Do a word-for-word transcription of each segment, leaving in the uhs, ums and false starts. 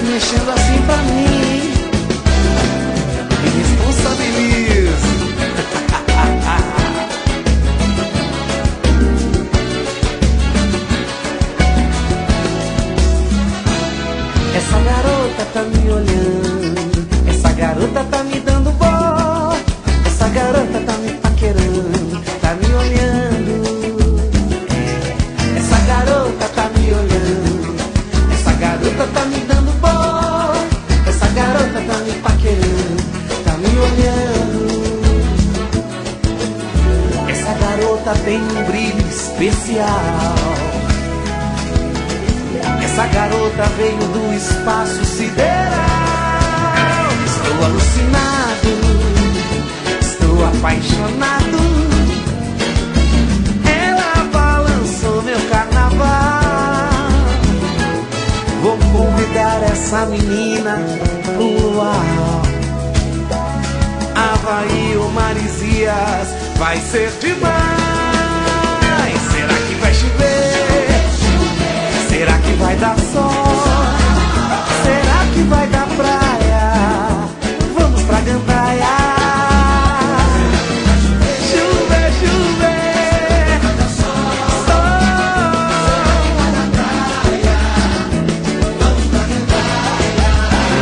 mexendo assim pra mim. Me responsabilize. Essa garota tá me olhando, essa garota tá me dando bola, essa garota tá me paquerando, tá me olhando. Essa garota tá me olhando, essa garota tá me dando bola, essa garota tá me paquerando, tá me olhando. Essa garota tem um brilho especial. Essa garota veio do espaço sideral. Estou alucinado, estou apaixonado. Ela balançou meu carnaval. Vou convidar essa menina pro luau. Havaí ou Maresias vai ser demais. Será que vai chover? Será que vai dar sol? Será que vai dar praia? Vamos pra gandaia. Chover, chover, sol. Vamos pra gandaia.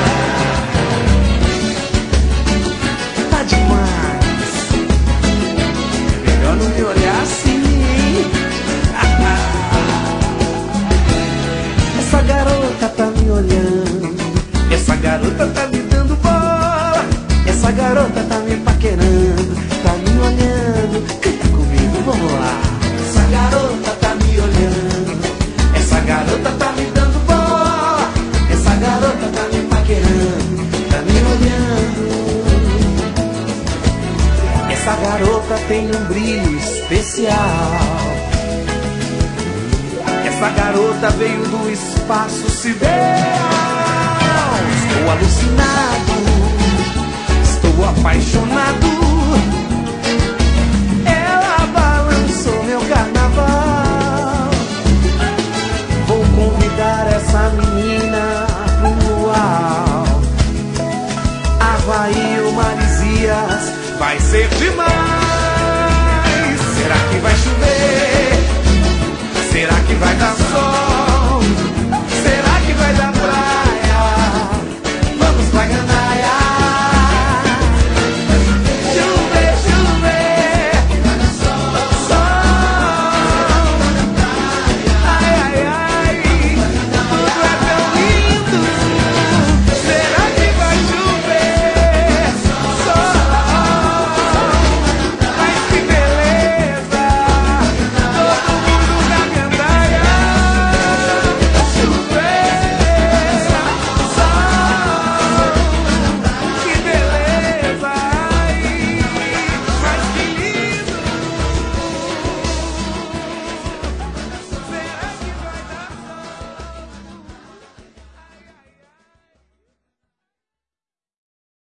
Tá demais. Melhor não me olhar assim. Essa garota tá me olhando, essa garota tá me dando bola, essa garota tá me paquerando, tá me olhando. Canta comigo, vamos lá. Essa garota tá me olhando, essa garota tá me dando bola, essa garota tá me paquerando, tá me olhando. Essa garota tem um brilho especial. Essa garota veio do espaço sideral. Estou alucinado, estou apaixonado. Ela balançou meu carnaval. Vou convidar essa menina pro luau. Havaí ou Maresias vai ser demais.